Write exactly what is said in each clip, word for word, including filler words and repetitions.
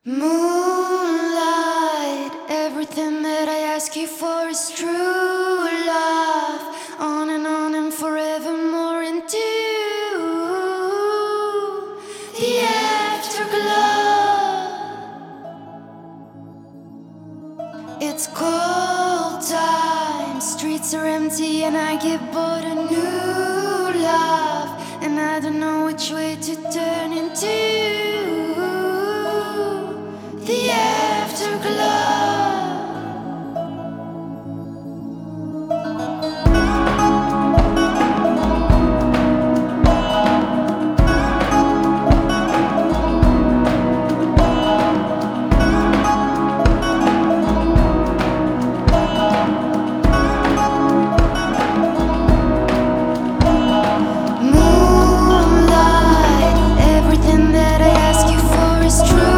Moonlight, everything that I ask you for is true love. On and on and forevermore into the afterglow. It's cold time, streets are empty and I get bored of new love. And I don't know which way to turn into the afterglow. Moonlight, everything that I ask you for is true.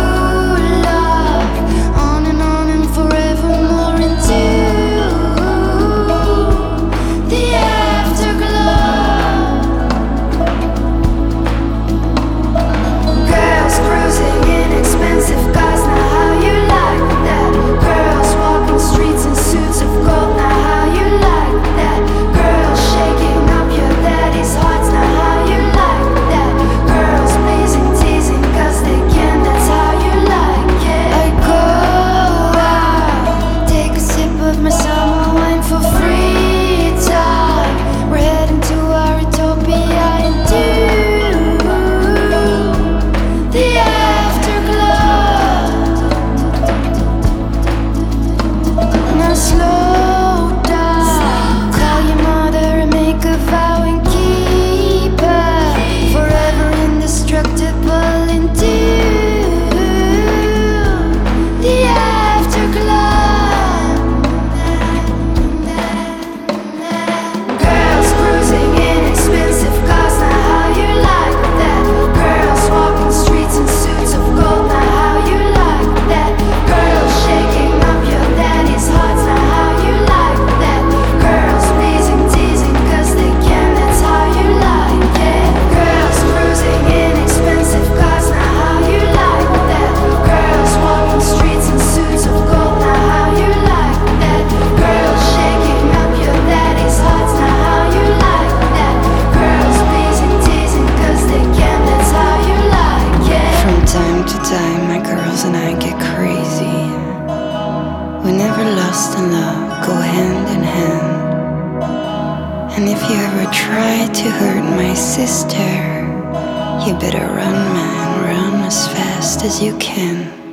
And I get crazy. We never lost in love, go hand in hand. And if you ever try to hurt my sister, you better run, man, run as fast as you can.